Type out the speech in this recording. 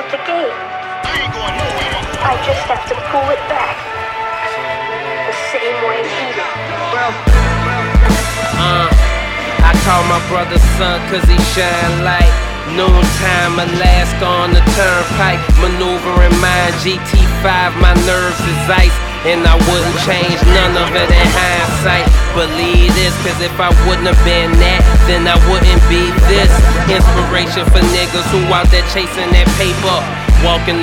out the gate. I just have to pull it back. The same way he did. I call my brother son cause he shine like noontime Alaska on the turnpike. Maneuvering mine GT5, my nerves is ice. And I wouldn't change none of it in hindsight. Believe this, cause if I wouldn't have been that, then I wouldn't be this. Inspiration for niggas who out there chasing that paper, walking